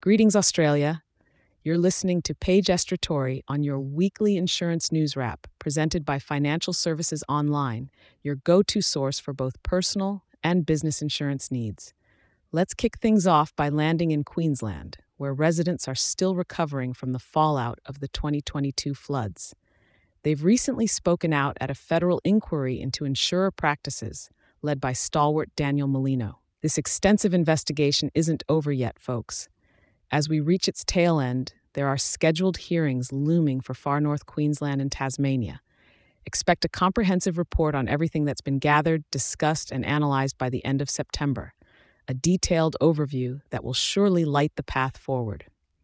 Greetings, Australia. You're listening to Paige Estratori on your weekly insurance news wrap, presented by Financial Services Online, your go to source for both personal and business insurance needs. Let's kick things off by landing in Queensland, where residents are still recovering from the fallout of the 2022 floods. They've recently spoken out at a federal inquiry into insurer practices, led by stalwart Daniel Molino. This extensive investigation isn't over yet, folks. As we reach its tail end, there are scheduled hearings looming for far north Queensland and Tasmania. Expect a comprehensive report on everything that's been gathered, discussed, and analyzed by the end of September. A detailed overview that will surely light the path forward.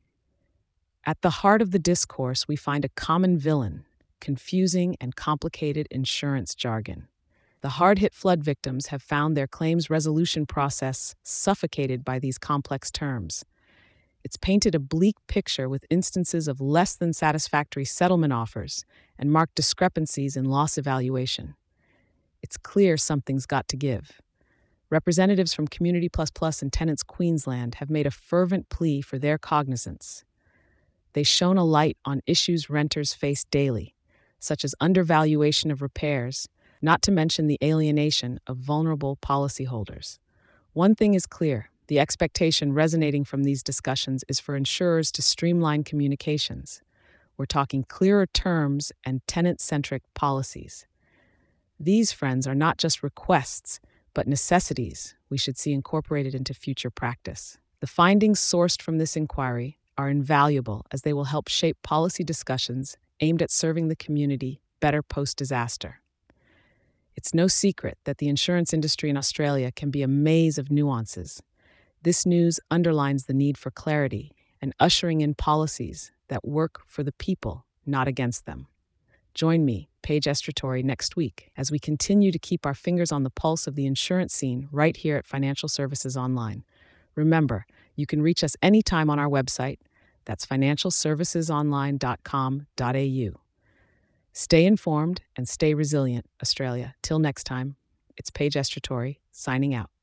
At the heart of the discourse, we find a common villain: confusing and complicated insurance jargon. The hard-hit flood victims have found their claims resolution process suffocated by these complex terms. It's painted a bleak picture with instances of less than satisfactory settlement offers and marked discrepancies in loss evaluation. It's clear something's got to give. Representatives from Community Plus Plus and Tenants Queensland have made a fervent plea for their cognizance. They shone a light on issues renters face daily, such as undervaluation of repairs, not to mention the alienation of vulnerable policyholders. One thing is clear: the expectation resonating from these discussions is for insurers to streamline communications. We're talking clearer terms and tenant-centric policies. These, friends, are not just requests, but necessities we should see incorporated into future practice. The findings sourced from this inquiry are invaluable, as they will help shape policy discussions aimed at serving the community better post-disaster. It's no secret that the insurance industry in Australia can be a maze of nuances. This news underlines the need for clarity and ushering in policies that work for the people, not against them. Join me, Paige Estratori, next week as we continue to keep our fingers on the pulse of the insurance scene right here at Financial Services Online. Remember, you can reach us anytime on our website. That's financialservicesonline.com.au. Stay informed and stay resilient, Australia. Till next time, it's Paige Estratori signing out.